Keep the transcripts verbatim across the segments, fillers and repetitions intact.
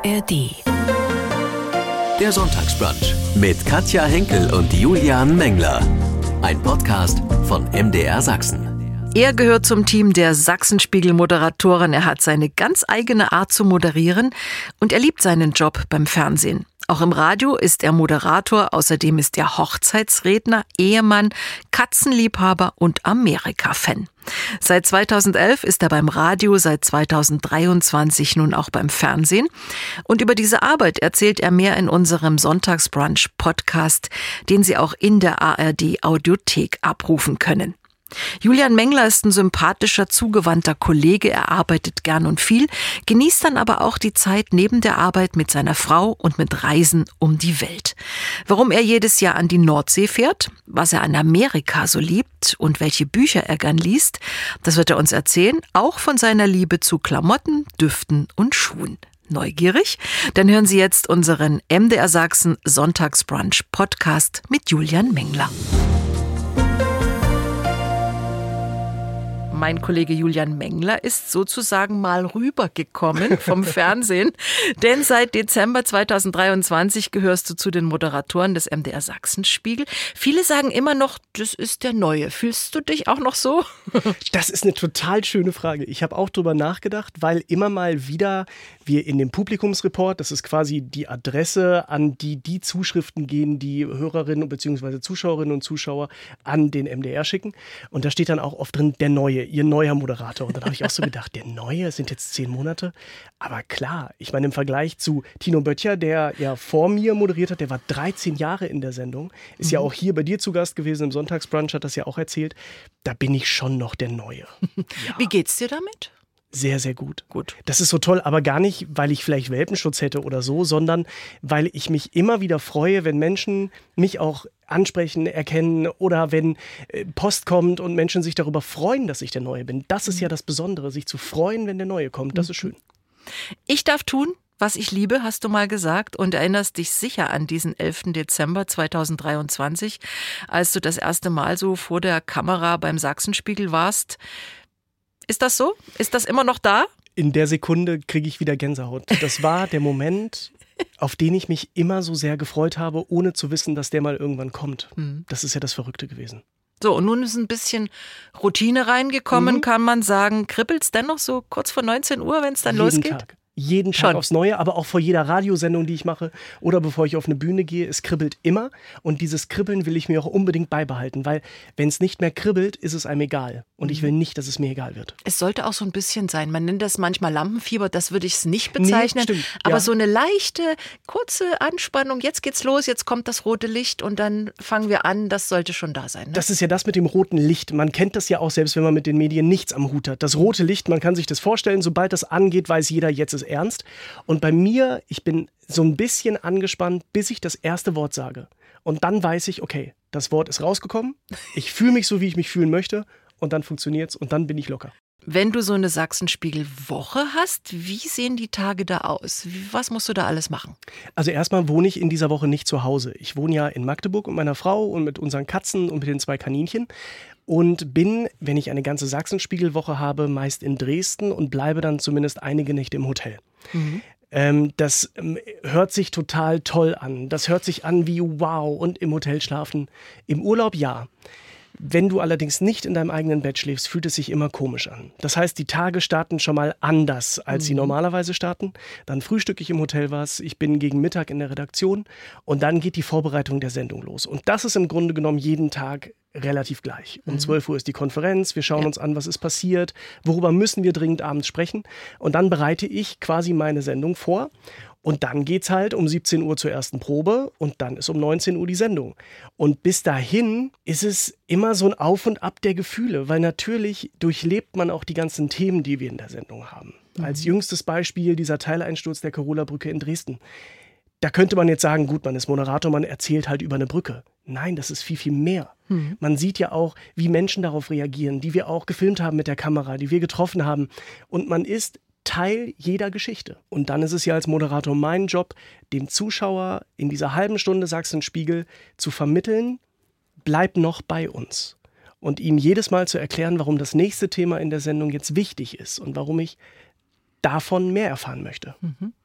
R D. Der Sonntagsbrunch mit Katja Henkel und Julian Mengler. Ein Podcast von M D R Sachsen. Er gehört zum Team der Sachsenspiegel-Moderatoren. Er hat seine ganz eigene Art zu moderieren und er liebt seinen Job beim Fernsehen. Auch im Radio ist er Moderator, außerdem ist er Hochzeitsredner, Ehemann, Katzenliebhaber und Amerika-Fan. Seit zweitausendelf ist er beim Radio, seit zweitausenddreiundzwanzig nun auch beim Fernsehen. Und über diese Arbeit erzählt er mehr in unserem Sonntagsbrunch-Podcast, den Sie auch in der A R D-Audiothek abrufen können. Julian Mengler ist ein sympathischer, zugewandter Kollege. Er arbeitet gern und viel, genießt dann aber auch die Zeit neben der Arbeit mit seiner Frau und mit Reisen um die Welt. Warum er jedes Jahr an die Nordsee fährt, was er an Amerika so liebt und welche Bücher er gern liest, das wird er uns erzählen, auch von seiner Liebe zu Klamotten, Düften und Schuhen. Neugierig? Dann hören Sie jetzt unseren M D R Sachsen Sonntagsbrunch Podcast mit Julian Mengler. Mein Kollege Julian Mengler ist sozusagen mal rübergekommen vom Fernsehen, denn seit Dezember zweitausenddreiundzwanzig gehörst du zu den Moderatoren des M D R Sachsenspiegel. Viele sagen immer noch, das ist der Neue. Fühlst du dich auch noch so? Das ist eine total schöne Frage. Ich habe auch drüber nachgedacht, weil immer mal wieder wir in dem Publikumsreport, das ist quasi die Adresse, an die die Zuschriften gehen, die Hörerinnen bzw. Zuschauerinnen und Zuschauer an den M D R schicken. Und da steht dann auch oft drin, der Neue, ihr neuer Moderator. Und dann habe ich auch so gedacht, der Neue, es sind jetzt zehn Monate. Aber klar, ich meine, im Vergleich zu Tino Böttcher, der ja vor mir moderiert hat, der war dreizehn Jahre in der Sendung, ist mhm. ja auch hier bei dir zu Gast gewesen im Sonntagsbrunch, hat das ja auch erzählt. Da bin ich schon noch der Neue. Ja. Wie geht's dir damit? Sehr, sehr gut. Gut. Das ist so toll, aber gar nicht, weil ich vielleicht Welpenschutz hätte oder so, sondern weil ich mich immer wieder freue, wenn Menschen mich auch ansprechen, erkennen oder wenn Post kommt und Menschen sich darüber freuen, dass ich der Neue bin. Das ist ja das Besondere, sich zu freuen, wenn der Neue kommt. Das ist schön. Ich darf tun, was ich liebe, hast du mal gesagt, und erinnerst dich sicher an diesen elften Dezember zweitausenddreiundzwanzig, als du das erste Mal so vor der Kamera beim Sachsenspiegel warst. Ist das so? Ist das immer noch da? In der Sekunde kriege ich wieder Gänsehaut. Das war der Moment, auf den ich mich immer so sehr gefreut habe, ohne zu wissen, dass der mal irgendwann kommt. Mhm. Das ist ja das Verrückte gewesen. So, und nun ist ein bisschen Routine reingekommen, mhm. kann man sagen. Kribbelt's dennoch so kurz vor neunzehn Uhr, wenn es dann Jeden losgeht? Tag. Jeden Tag Schon. Aufs Neue, aber auch vor jeder Radiosendung, die ich mache oder bevor ich auf eine Bühne gehe, es kribbelt immer und dieses Kribbeln will ich mir auch unbedingt beibehalten, weil wenn es nicht mehr kribbelt, ist es einem egal und ich will nicht, dass es mir egal wird. Es sollte auch so ein bisschen sein, man nennt das manchmal Lampenfieber, das würde ich es nicht bezeichnen, nee, stimmt, aber ja. so eine leichte, kurze Anspannung, jetzt geht's los, jetzt kommt das rote Licht und dann fangen wir an, das sollte schon da sein. Ne? Das ist ja das mit dem roten Licht, man kennt das ja auch selbst, wenn man mit den Medien nichts am Hut hat. Das rote Licht, man kann sich das vorstellen, sobald das angeht, weiß jeder, jetzt ist ernst. Und bei mir, ich bin so ein bisschen angespannt, bis ich das erste Wort sage. Und dann weiß ich, okay, das Wort ist rausgekommen, ich fühle mich so, wie ich mich fühlen möchte und dann funktioniert's und dann bin ich locker. Wenn du so eine Sachsenspiegel-Woche hast, wie sehen die Tage da aus? Was musst du da alles machen? Also erstmal wohne ich in dieser Woche nicht zu Hause. Ich wohne ja in Magdeburg mit meiner Frau und mit unseren Katzen und mit den zwei Kaninchen. Und bin, wenn ich eine ganze Sachsenspiegel-Woche habe, meist in Dresden und bleibe dann zumindest einige Nächte im Hotel. Mhm. Ähm, das ähm, hört sich total toll an. Das hört sich an wie wow und im Hotel schlafen. Im Urlaub ja. Wenn du allerdings nicht in deinem eigenen Bett schläfst, fühlt es sich immer komisch an. Das heißt, die Tage starten schon mal anders, als mhm. sie normalerweise starten. Dann frühstücke ich im Hotel was, ich bin gegen Mittag in der Redaktion und dann geht die Vorbereitung der Sendung los. Und das ist im Grunde genommen jeden Tag relativ gleich. Um mhm. zwölf Uhr ist die Konferenz, wir schauen ja. uns an, was ist passiert, worüber müssen wir dringend abends sprechen. Und dann bereite ich quasi meine Sendung vor. Und dann geht's halt um siebzehn Uhr zur ersten Probe und dann ist um neunzehn Uhr die Sendung. Und bis dahin ist es immer so ein Auf und Ab der Gefühle, weil natürlich durchlebt man auch die ganzen Themen, die wir in der Sendung haben. Mhm. Als jüngstes Beispiel dieser Teileinsturz der Carola-Brücke in Dresden. Da könnte man jetzt sagen, gut, man ist Moderator, man erzählt halt über eine Brücke. Nein, das ist viel, viel mehr. Mhm. Man sieht ja auch, wie Menschen darauf reagieren, die wir auch gefilmt haben mit der Kamera, die wir getroffen haben. Und man ist Teil jeder Geschichte. Und dann ist es ja als Moderator mein Job, dem Zuschauer in dieser halben Stunde Sachsenspiegel zu vermitteln, bleib noch bei uns. Und ihm jedes Mal zu erklären, warum das nächste Thema in der Sendung jetzt wichtig ist und warum ich davon mehr erfahren möchte. Mhm.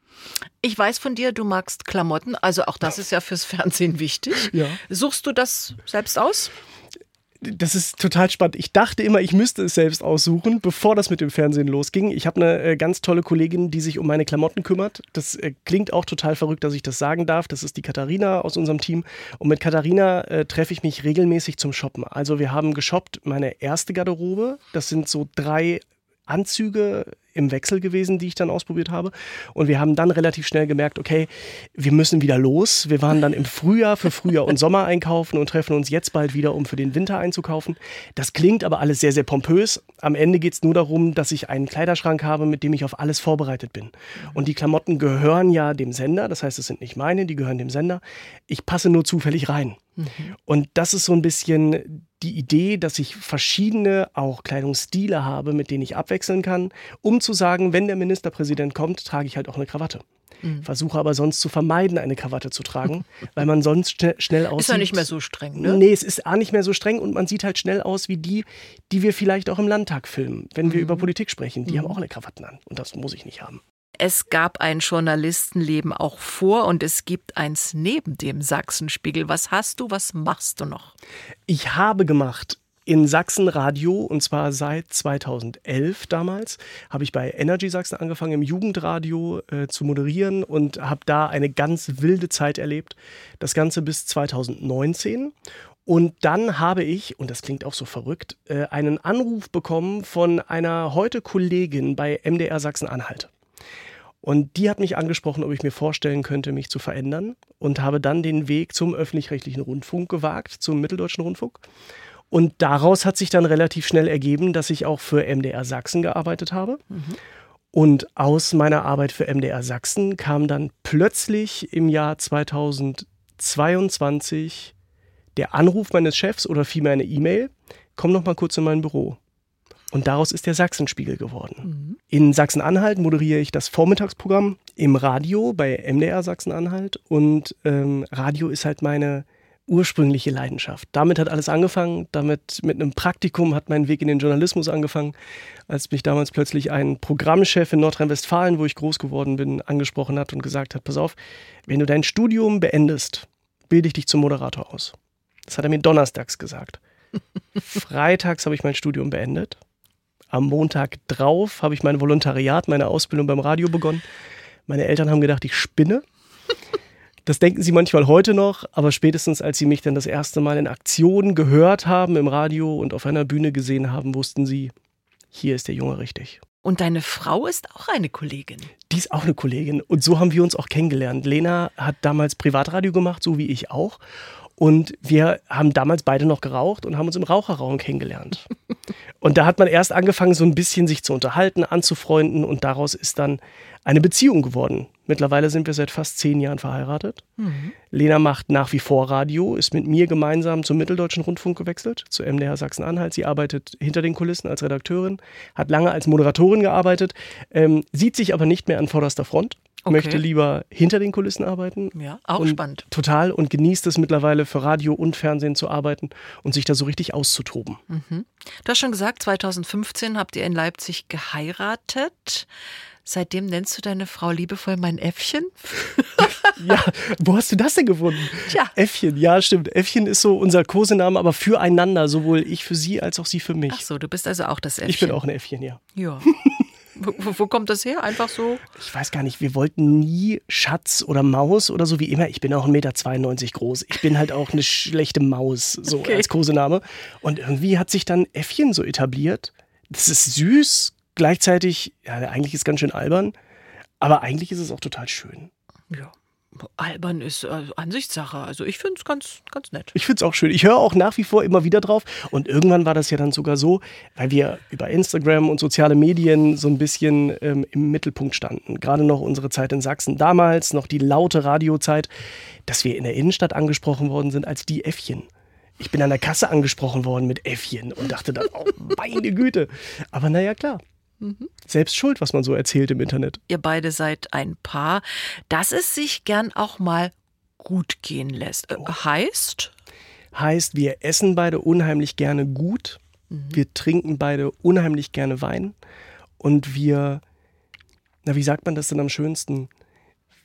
Ich weiß von dir, du magst Klamotten, also auch das ist ja fürs Fernsehen wichtig. Ja. Suchst du das selbst aus? Das ist total spannend. Ich dachte immer, ich müsste es selbst aussuchen, bevor das mit dem Fernsehen losging. Ich habe eine äh, ganz tolle Kollegin, die sich um meine Klamotten kümmert. Das äh, klingt auch total verrückt, dass ich das sagen darf. Das ist die Katharina aus unserem Team. Und mit Katharina äh, treffe ich mich regelmäßig zum Shoppen. Also wir haben geshoppt meine erste Garderobe. Das sind so drei Anzüge im Wechsel gewesen, die ich dann ausprobiert habe. Und wir haben dann relativ schnell gemerkt, okay, wir müssen wieder los. Wir waren dann im Frühjahr für Frühjahr und Sommer einkaufen und treffen uns jetzt bald wieder, um für den Winter einzukaufen. Das klingt aber alles sehr, sehr pompös. Am Ende geht es nur darum, dass ich einen Kleiderschrank habe, mit dem ich auf alles vorbereitet bin. Und die Klamotten gehören ja dem Sender. Das heißt, es sind nicht meine, die gehören dem Sender. Ich passe nur zufällig rein. Mhm. Und das ist so ein bisschen die Idee, dass ich verschiedene auch Kleidungsstile habe, mit denen ich abwechseln kann, um zu sagen, wenn der Ministerpräsident kommt, trage ich halt auch eine Krawatte. Mhm. Versuche aber sonst zu vermeiden, eine Krawatte zu tragen, weil man sonst schnell, schnell aussieht. Ist ja nicht mehr so streng, ne? Nee, es ist auch nicht mehr so streng und man sieht halt schnell aus wie die, die wir vielleicht auch im Landtag filmen, wenn wir mhm. über Politik sprechen. Die mhm. haben auch eine Krawatten an und das muss ich nicht haben. Es gab ein Journalistenleben auch vor und es gibt eins neben dem Sachsenspiegel. Was hast du, was machst du noch? Ich habe gemacht in Sachsen Radio und zwar seit zweitausendelf damals. Habe ich bei Energy Sachsen angefangen im Jugendradio äh, zu moderieren und habe da eine ganz wilde Zeit erlebt. Das Ganze bis zweitausendneunzehn. Und dann habe ich, und das klingt auch so verrückt, äh, einen Anruf bekommen von einer heute Kollegin bei M D R Sachsen-Anhalt. Und die hat mich angesprochen, ob ich mir vorstellen könnte, mich zu verändern und habe dann den Weg zum öffentlich-rechtlichen Rundfunk gewagt, zum Mitteldeutschen Rundfunk. Und daraus hat sich dann relativ schnell ergeben, dass ich auch für M D R Sachsen gearbeitet habe. Mhm. Und aus meiner Arbeit für M D R Sachsen kam dann plötzlich im Jahr zweitausendzweiundzwanzig der Anruf meines Chefs oder vielmehr eine E-Mail, komm noch mal kurz in mein Büro. Und daraus ist der Sachsenspiegel geworden. Mhm. In Sachsen-Anhalt moderiere ich das Vormittagsprogramm im Radio bei M D R Sachsen-Anhalt. Und ähm, Radio ist halt meine ursprüngliche Leidenschaft. Damit hat alles angefangen. Damit mit einem Praktikum hat mein Weg in den Journalismus angefangen. Als mich damals plötzlich ein Programmchef in Nordrhein-Westfalen, wo ich groß geworden bin, angesprochen hat und gesagt hat, pass auf, wenn du dein Studium beendest, bilde ich dich zum Moderator aus. Das hat er mir donnerstags gesagt. Freitags habe ich mein Studium beendet. Am Montag drauf habe ich mein Volontariat, meine Ausbildung beim Radio begonnen. Meine Eltern haben gedacht, ich spinne. Das denken sie manchmal heute noch, aber spätestens als sie mich dann das erste Mal in Aktion gehört haben im Radio und auf einer Bühne gesehen haben, wussten sie, hier ist der Junge richtig. Und deine Frau ist auch eine Kollegin. Die ist auch eine Kollegin und so haben wir uns auch kennengelernt. Lena hat damals Privatradio gemacht, so wie ich auch. Und wir haben damals beide noch geraucht und haben uns im Raucherraum kennengelernt. Und da hat man erst angefangen, so ein bisschen sich zu unterhalten, anzufreunden und daraus ist dann eine Beziehung geworden. Mittlerweile sind wir seit fast zehn Jahren verheiratet. Mhm. Lena macht nach wie vor Radio, ist mit mir gemeinsam zum Mitteldeutschen Rundfunk gewechselt, zu M D R Sachsen-Anhalt. Sie arbeitet hinter den Kulissen als Redakteurin, hat lange als Moderatorin gearbeitet, ähm, sieht sich aber nicht mehr an vorderster Front. Okay. Möchte lieber hinter den Kulissen arbeiten. Ja, auch spannend. Total und genießt es mittlerweile für Radio und Fernsehen zu arbeiten und sich da so richtig auszutoben. Mhm. Du hast schon gesagt, zweitausendfünfzehn habt ihr in Leipzig geheiratet. Seitdem nennst du deine Frau liebevoll mein Äffchen? Ja, wo hast du das denn gefunden? Tja. Äffchen, ja stimmt. Äffchen ist so unser Kosename, aber füreinander, sowohl ich für sie als auch sie für mich. Ach so, du bist also auch das Äffchen. Ich bin auch ein Äffchen, ja. Ja. Wo, wo kommt das her? Einfach so? Ich weiß gar nicht, wir wollten nie Schatz oder Maus oder so wie immer. Ich bin auch ein Meter zweiundneunzig groß. Ich bin halt auch eine schlechte Maus, so okay. Als Kosename. Und irgendwie hat sich dann Äffchen so etabliert. Das ist süß, gleichzeitig, ja, eigentlich ist es ganz schön albern, aber eigentlich ist es auch total schön. Ja. Albern ist äh, Ansichtssache. Also ich finde es ganz, ganz nett. Ich finde es auch schön. Ich höre auch nach wie vor immer wieder drauf. Und irgendwann war das ja dann sogar so, weil wir über Instagram und soziale Medien so ein bisschen ähm, im Mittelpunkt standen. Gerade noch unsere Zeit in Sachsen damals, noch die laute Radiozeit, dass wir in der Innenstadt angesprochen worden sind als die Äffchen. Ich bin an der Kasse angesprochen worden mit Äffchen und dachte dann, oh meine Güte. Aber naja, klar. Mhm. Selbst schuld, was man so erzählt im Internet. Ihr beide seid ein Paar, das es sich gern auch mal gut gehen lässt. Oh. Heißt? Heißt, wir essen beide unheimlich gerne gut. Mhm. Wir trinken beide unheimlich gerne Wein. Und wir, na wie sagt man das denn am schönsten?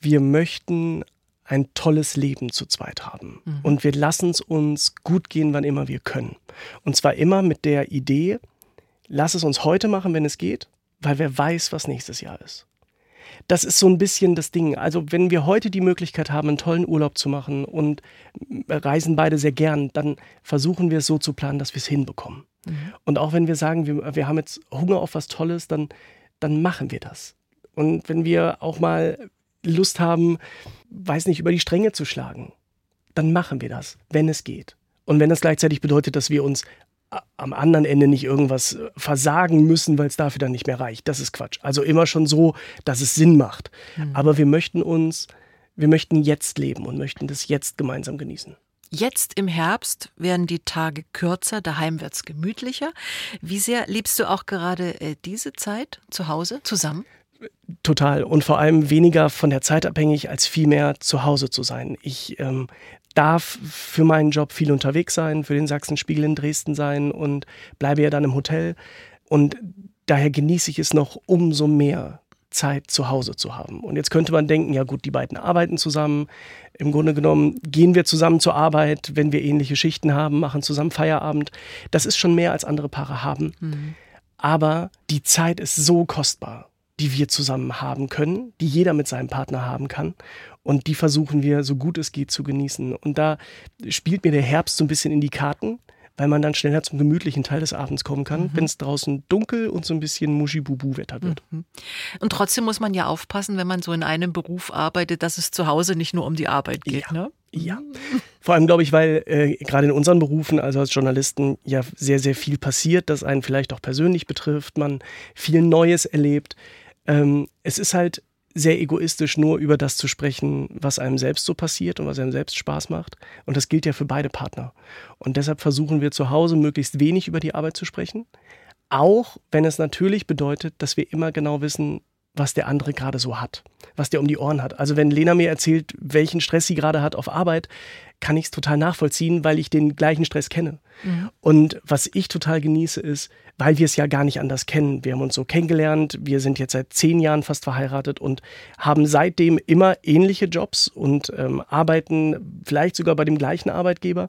wir möchten ein tolles Leben zu zweit haben. Mhm. Und wir lassen es uns gut gehen, wann immer wir können. Und zwar immer mit der Idee, lass es uns heute machen, wenn es geht, weil wer weiß, was nächstes Jahr ist. Das ist so ein bisschen das Ding. Also wenn wir heute die Möglichkeit haben, einen tollen Urlaub zu machen und reisen beide sehr gern, dann versuchen wir es so zu planen, dass wir es hinbekommen. Mhm. Und auch wenn wir sagen, wir, wir haben jetzt Hunger auf was Tolles, dann, dann machen wir das. Und wenn wir auch mal Lust haben, weiß nicht, über die Stränge zu schlagen, dann machen wir das, wenn es geht. Und wenn das gleichzeitig bedeutet, dass wir uns am anderen Ende nicht irgendwas versagen müssen, weil es dafür dann nicht mehr reicht. Das ist Quatsch. Also immer schon so, dass es Sinn macht. Mhm. Aber wir möchten uns, wir möchten jetzt leben und möchten das jetzt gemeinsam genießen. Jetzt im Herbst werden die Tage kürzer, daheim wird es gemütlicher. Wie sehr liebst du auch gerade äh, diese Zeit zu Hause zusammen? Total. Und vor allem weniger von der Zeit abhängig, als viel mehr zu Hause zu sein. Ich ähm, darf für meinen Job viel unterwegs sein, für den Sachsenspiegel in Dresden sein und bleibe ja dann im Hotel. Und daher genieße ich es noch umso mehr, Zeit zu Hause zu haben. Und jetzt könnte man denken, ja gut, die beiden arbeiten zusammen. Im Grunde genommen gehen wir zusammen zur Arbeit, wenn wir ähnliche Schichten haben, machen zusammen Feierabend. Das ist schon mehr, als andere Paare haben. Mhm. Aber die Zeit ist so kostbar, die wir zusammen haben können, die jeder mit seinem Partner haben kann. Und die versuchen wir, so gut es geht, zu genießen. Und da spielt mir der Herbst so ein bisschen in die Karten, weil man dann schneller zum gemütlichen Teil des Abends kommen kann, mhm. wenn es draußen dunkel und so ein bisschen Muschi-Bubu-Wetter wird. Mhm. Und trotzdem muss man ja aufpassen, wenn man so in einem Beruf arbeitet, dass es zu Hause nicht nur um die Arbeit geht, ja. ne? Ja, vor allem glaube ich, weil äh, gerade in unseren Berufen, also als Journalisten, ja sehr, sehr viel passiert, das einen vielleicht auch persönlich betrifft, man viel Neues erlebt. Ähm, es ist halt sehr egoistisch, nur über das zu sprechen, was einem selbst so passiert und was einem selbst Spaß macht. Und das gilt ja für beide Partner. Und deshalb versuchen wir zu Hause möglichst wenig über die Arbeit zu sprechen. Auch wenn es natürlich bedeutet, dass wir immer genau wissen, was der andere gerade so hat, was der um die Ohren hat. Also wenn Lena mir erzählt, welchen Stress sie gerade hat auf Arbeit, kann ich es total nachvollziehen, weil ich den gleichen Stress kenne. Mhm. Und was ich total genieße ist, weil wir es ja gar nicht anders kennen. Wir haben uns so kennengelernt, wir sind jetzt seit zehn Jahren fast verheiratet und haben seitdem immer ähnliche Jobs und ähm, arbeiten vielleicht sogar bei dem gleichen Arbeitgeber.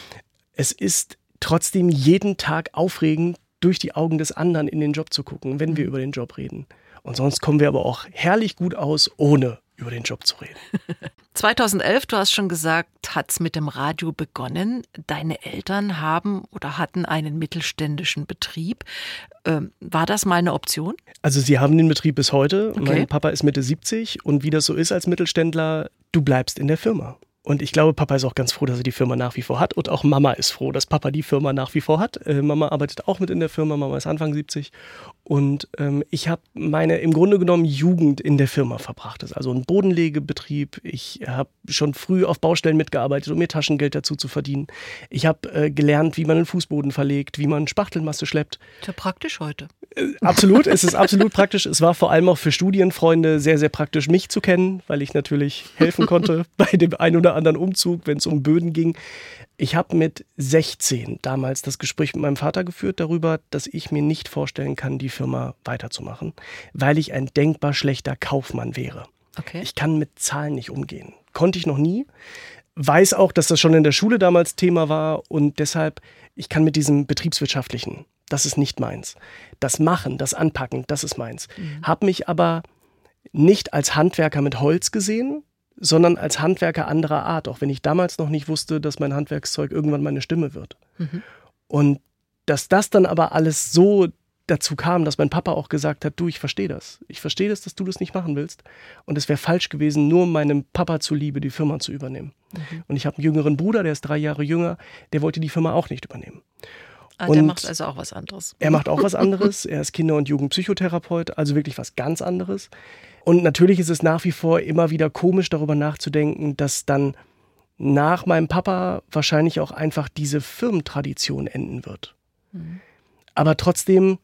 Es ist trotzdem jeden Tag aufregend, durch die Augen des anderen in den Job zu gucken, wenn wir über den Job reden. Und sonst kommen wir aber auch herrlich gut aus, ohne über den Job zu reden. zweitausendelf, du hast schon gesagt, hat es mit dem Radio begonnen. Deine Eltern haben oder hatten einen mittelständischen Betrieb. Ähm, war das mal eine Option? Also sie haben den Betrieb bis heute. Okay. Mein Papa ist Mitte siebzig und wie das so ist als Mittelständler, du bleibst in der Firma. Und ich glaube, Papa ist auch ganz froh, dass er die Firma nach wie vor hat. Und auch Mama ist froh, dass Papa die Firma nach wie vor hat. Äh, Mama arbeitet auch mit in der Firma. Mama ist Anfang siebzig. Und ähm, ich habe meine im Grunde genommen Jugend in der Firma verbracht. Das ist also ein Bodenlegebetrieb. Ich habe schon früh auf Baustellen mitgearbeitet, um mir Taschengeld dazu zu verdienen. Ich habe äh, gelernt, wie man einen Fußboden verlegt, wie man Spachtelmasse schleppt. Ist ja praktisch heute. Äh, absolut, es ist absolut praktisch. Es war vor allem auch für Studienfreunde sehr, sehr praktisch, mich zu kennen, weil ich natürlich helfen konnte bei dem einen oder anderen Umzug, wenn es um Böden ging. Ich habe mit sechzehn damals das Gespräch mit meinem Vater geführt darüber, dass ich mir nicht vorstellen kann, die Firma weiterzumachen, weil ich ein denkbar schlechter Kaufmann wäre. Okay. Ich kann mit Zahlen nicht umgehen. Konnte ich noch nie. Weiß auch, dass das schon in der Schule damals Thema war und deshalb, ich kann mit diesem Betriebswirtschaftlichen, das ist nicht meins. Das Machen, das Anpacken, das ist meins. Mhm. Habe mich aber nicht als Handwerker mit Holz gesehen, sondern als Handwerker anderer Art, auch wenn ich damals noch nicht wusste, dass mein Handwerkszeug irgendwann meine Stimme wird. Mhm. Und dass das dann aber alles so dazu kam, dass mein Papa auch gesagt hat, du, ich verstehe das. Ich verstehe das, dass du das nicht machen willst. Und es wäre falsch gewesen, nur meinem Papa zuliebe die Firma zu übernehmen. Mhm. Und ich habe einen jüngeren Bruder, der ist drei Jahre jünger, der wollte die Firma auch nicht übernehmen. Ah, der macht also auch was anderes. Er macht auch was anderes. Er ist Kinder- und Jugendpsychotherapeut, also wirklich was ganz anderes. Und natürlich ist es nach wie vor immer wieder komisch, darüber nachzudenken, dass dann nach meinem Papa wahrscheinlich auch einfach diese Firmentradition enden wird. Mhm. Aber trotzdem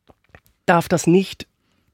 darf das nicht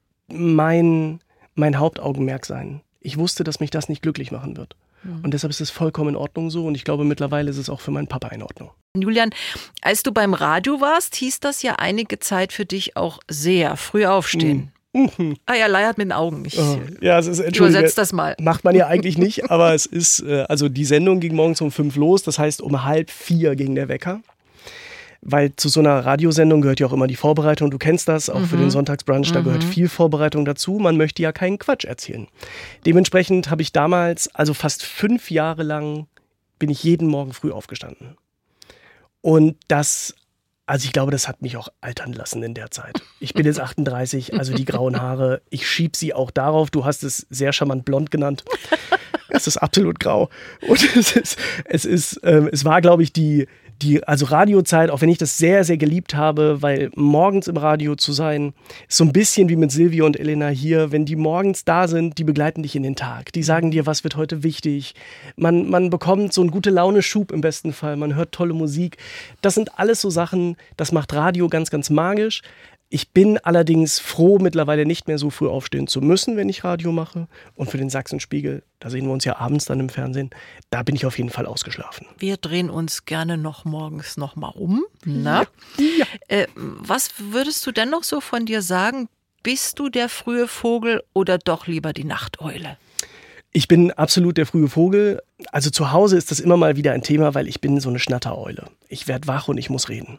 mein, mein Hauptaugenmerk sein. Ich wusste, dass mich das nicht glücklich machen wird. Mhm. Und deshalb ist es vollkommen in Ordnung so. Und ich glaube, mittlerweile ist es auch für meinen Papa in Ordnung. Julian, als du beim Radio warst, hieß das ja einige Zeit für dich auch sehr früh aufstehen. Mhm. Mhm. Ah, er leiert mit den Augen. Ich oh, ja, es ist, Entschuldigung, übersetzt das mal. Macht man ja eigentlich nicht, aber es ist, äh, also die Sendung ging morgens um fünf los, das heißt um halb vier ging der Wecker. Weil zu so einer Radiosendung gehört ja auch immer die Vorbereitung. Du kennst das, auch mhm. für den Sonntagsbrunch, da mhm. gehört viel Vorbereitung dazu. Man möchte ja keinen Quatsch erzählen. Dementsprechend habe ich damals, also fast fünf Jahre lang, bin ich jeden Morgen früh aufgestanden. Und das, also ich glaube, das hat mich auch altern lassen in der Zeit. Ich bin jetzt achtunddreißig, also die grauen Haare, ich schiebe sie auch darauf. Du hast es sehr charmant blond genannt. Es ist absolut grau. Und es ist, es ist, ähm, es war, glaube ich, die Die, also Radiozeit, auch wenn ich das sehr, sehr geliebt habe, weil morgens im Radio zu sein, ist so ein bisschen wie mit Silvio und Elena hier, wenn die morgens da sind, die begleiten dich in den Tag. Die sagen dir, was wird heute wichtig. Man, man bekommt so einen Gute-Laune-Schub im besten Fall, man hört tolle Musik. Das sind alles so Sachen, das macht Radio ganz, ganz magisch. Ich bin allerdings froh, mittlerweile nicht mehr so früh aufstehen zu müssen, wenn ich Radio mache. Und für den Sachsenspiegel, da sehen wir uns ja abends dann im Fernsehen, da bin ich auf jeden Fall ausgeschlafen. Wir drehen uns gerne noch morgens noch mal um. Na? Ja. Äh, was würdest du denn noch so von dir sagen? Bist du der frühe Vogel oder doch lieber die Nachteule? Ich bin absolut der frühe Vogel. Also zu Hause ist das immer mal wieder ein Thema, weil ich bin so eine Schnattereule. Ich werde wach und ich muss reden.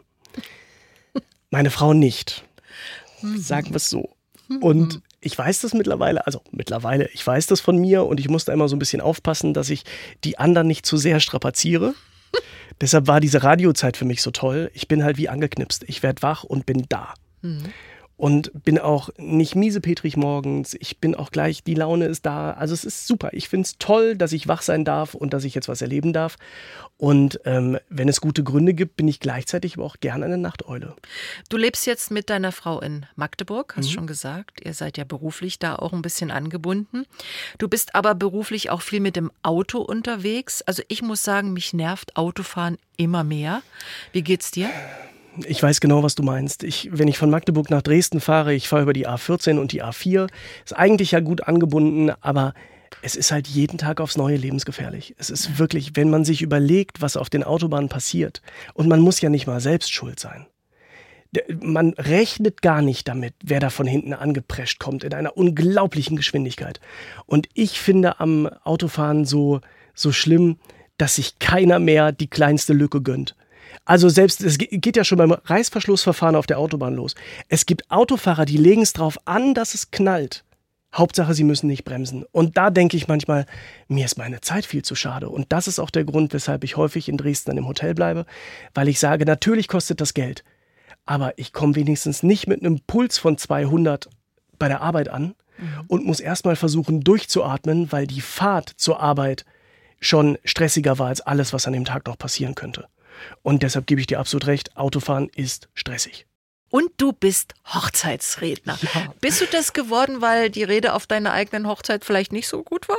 Meine Frau nicht. Sagen wir es so. Und ich weiß das mittlerweile, also mittlerweile, ich weiß das von mir und ich musste immer so ein bisschen aufpassen, dass ich die anderen nicht zu sehr strapaziere. Deshalb war diese Radiozeit für mich so toll. Ich bin halt wie angeknipst. Ich werde wach und bin da. Mhm. Und bin auch nicht miesepetrig morgens. Ich bin auch gleich, die Laune ist da. Also es ist super. Ich finde es toll, dass ich wach sein darf und dass ich jetzt was erleben darf. Und ähm, wenn es gute Gründe gibt, bin ich gleichzeitig aber auch gern eine Nachteule. Du lebst jetzt mit deiner Frau in Magdeburg, hast Mhm. schon gesagt. Ihr seid ja beruflich da auch ein bisschen angebunden. Du bist aber beruflich auch viel mit dem Auto unterwegs. Also ich muss sagen, mich nervt Autofahren immer mehr. Wie geht's dir? Ich weiß genau, was du meinst. Ich, wenn ich von Magdeburg nach Dresden fahre, ich fahre über die A vierzehn und die A vier. Ist eigentlich ja gut angebunden, aber es ist halt jeden Tag aufs Neue lebensgefährlich. Es ist wirklich, wenn man sich überlegt, was auf den Autobahnen passiert, und man muss ja nicht mal selbst schuld sein. Man rechnet gar nicht damit, wer da von hinten angeprescht kommt in einer unglaublichen Geschwindigkeit. Und ich finde am Autofahren so, so schlimm, dass sich keiner mehr die kleinste Lücke gönnt. Also selbst, es geht ja schon beim Reißverschlussverfahren auf der Autobahn los. Es gibt Autofahrer, die legen es drauf an, dass es knallt. Hauptsache, sie müssen nicht bremsen. Und da denke ich manchmal, mir ist meine Zeit viel zu schade. Und das ist auch der Grund, weshalb ich häufig in Dresden dann im Hotel bleibe. Weil ich sage, natürlich kostet das Geld. Aber ich komme wenigstens nicht mit einem Puls von zweihundert bei der Arbeit an mhm. und muss erstmal versuchen durchzuatmen, weil die Fahrt zur Arbeit schon stressiger war als alles, was an dem Tag noch passieren könnte. Und deshalb gebe ich dir absolut recht, Autofahren ist stressig. Und du bist Hochzeitsredner. Ja. Bist du das geworden, weil die Rede auf deiner eigenen Hochzeit vielleicht nicht so gut war?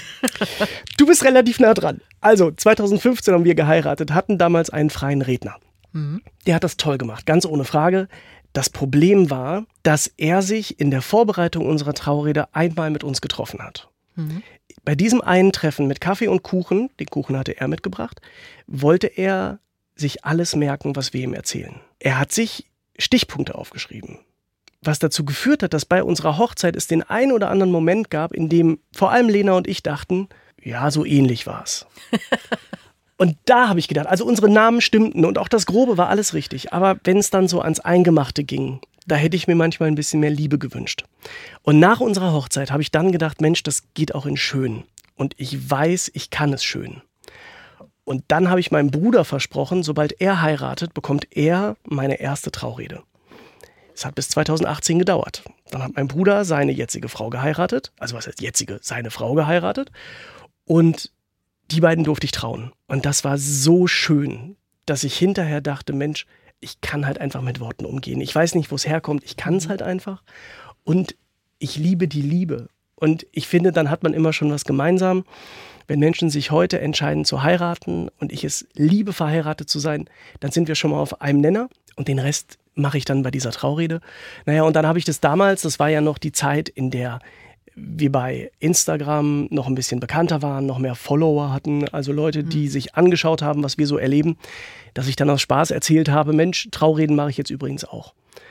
Du bist relativ nah dran. Also zweitausendfünfzehn haben wir geheiratet, hatten damals einen freien Redner. Mhm. Der hat das toll gemacht, ganz ohne Frage. Das Problem war, dass er sich in der Vorbereitung unserer Trauerrede einmal mit uns getroffen hat. Mhm. Bei diesem einen Treffen mit Kaffee und Kuchen, den Kuchen hatte er mitgebracht, wollte er sich alles merken, was wir ihm erzählen. Er hat sich Stichpunkte aufgeschrieben, was dazu geführt hat, dass bei unserer Hochzeit es den einen oder anderen Moment gab, in dem vor allem Lena und ich dachten, ja, so ähnlich war es. Und da habe ich gedacht, also unsere Namen stimmten und auch das Grobe war alles richtig, aber wenn es dann so ans Eingemachte ging, da hätte ich mir manchmal ein bisschen mehr Liebe gewünscht. Und nach unserer Hochzeit habe ich dann gedacht, Mensch, das geht auch in schön. Und ich weiß, ich kann es schön. Und dann habe ich meinem Bruder versprochen, sobald er heiratet, bekommt er meine erste Traurede. Es hat bis zweitausendachtzehn gedauert. Dann hat mein Bruder seine jetzige Frau geheiratet. Also was heißt jetzige? Seine Frau geheiratet. Und die beiden durfte ich trauen. Und das war so schön, dass ich hinterher dachte, Mensch, ich kann halt einfach mit Worten umgehen. Ich weiß nicht, wo es herkommt. Ich kann es halt einfach. Und ich liebe die Liebe. Und ich finde, dann hat man immer schon was gemeinsam. Wenn Menschen sich heute entscheiden zu heiraten und ich es liebe, verheiratet zu sein, dann sind wir schon mal auf einem Nenner und den Rest mache ich dann bei dieser Traurede. Naja, und dann habe ich das damals, das war ja noch die Zeit, in der wir bei Instagram noch ein bisschen bekannter waren, noch mehr Follower hatten, also Leute, die sich angeschaut haben, was wir so erleben, dass ich dann aus Spaß erzählt habe, Mensch, Traureden mache ich jetzt übrigens auch.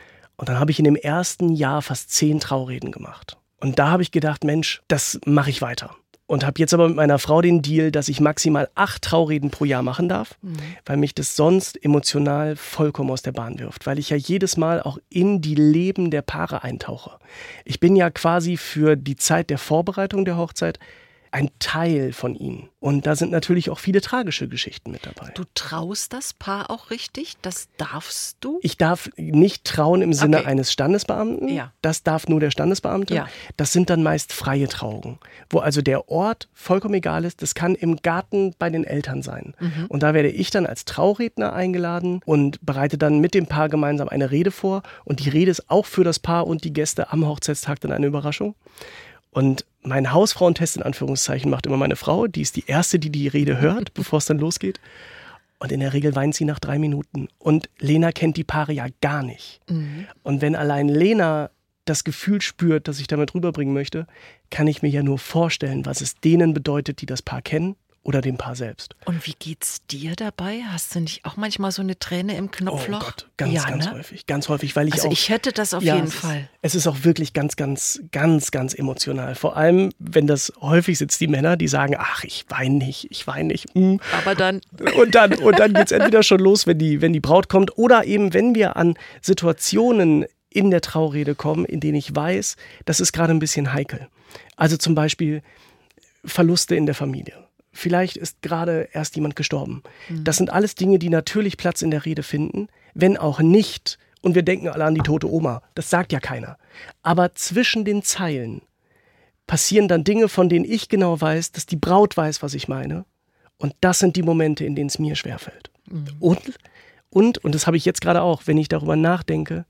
Und dann habe ich in dem ersten Jahr fast zehn Traureden gemacht. Und da habe ich gedacht, Mensch, das mache ich weiter. Und habe jetzt aber mit meiner Frau den Deal, dass ich maximal acht Traureden pro Jahr machen darf, mhm. weil mich das sonst emotional vollkommen aus der Bahn wirft. Weil ich ja jedes Mal auch in die Leben der Paare eintauche. Ich bin ja quasi für die Zeit der Vorbereitung der Hochzeit ein Teil von ihnen. Und da sind natürlich auch viele tragische Geschichten mit dabei. Du traust das Paar auch richtig? Das darfst du? Ich darf nicht trauen im Sinne okay. eines Standesbeamten. Ja. Das darf nur der Standesbeamte. Ja. Das sind dann meist freie Trauungen, wo also der Ort vollkommen egal ist. Das kann im Garten bei den Eltern sein. Mhm. Und da werde ich dann als Trauredner eingeladen und bereite dann mit dem Paar gemeinsam eine Rede vor. Und die Rede ist auch für das Paar und die Gäste am Hochzeitstag dann eine Überraschung. Und mein Hausfrauentest in Anführungszeichen macht immer meine Frau. Die ist die Erste, die die Rede hört, bevor es dann losgeht. Und in der Regel weint sie nach drei Minuten. Und Lena kennt die Paare ja gar nicht. Mhm. Und wenn allein Lena das Gefühl spürt, das ich damit rüberbringen möchte, kann ich mir ja nur vorstellen, was es denen bedeutet, die das Paar kennen oder dem Paar selbst. Und wie geht's dir dabei? Hast du nicht auch manchmal so eine Träne im Knopfloch? Oh Gott, ganz, ja, ganz ne? häufig. Ganz häufig, weil ich also auch... ich hätte das auf ja, jeden es Fall. Ist, es ist auch wirklich ganz, ganz, ganz, ganz emotional. Vor allem, wenn das häufig sitzt, die Männer, die sagen, ach, ich weine nicht, ich weine nicht. Mm. Aber dann... Und dann, und dann geht's entweder schon los, wenn die, wenn die Braut kommt, oder eben, wenn wir an Situationen in der Traurede kommen, in denen ich weiß, das ist gerade ein bisschen heikel. Also zum Beispiel Verluste in der Familie. Vielleicht ist gerade erst jemand gestorben. Mhm. Das sind alles Dinge, die natürlich Platz in der Rede finden, wenn auch nicht. Und wir denken alle an die tote Oma. Das sagt ja keiner. Aber zwischen den Zeilen passieren dann Dinge, von denen ich genau weiß, dass die Braut weiß, was ich meine. Und das sind die Momente, in denen es mir schwerfällt. Mhm. Und, und, und das habe ich jetzt gerade auch, wenn ich darüber nachdenke,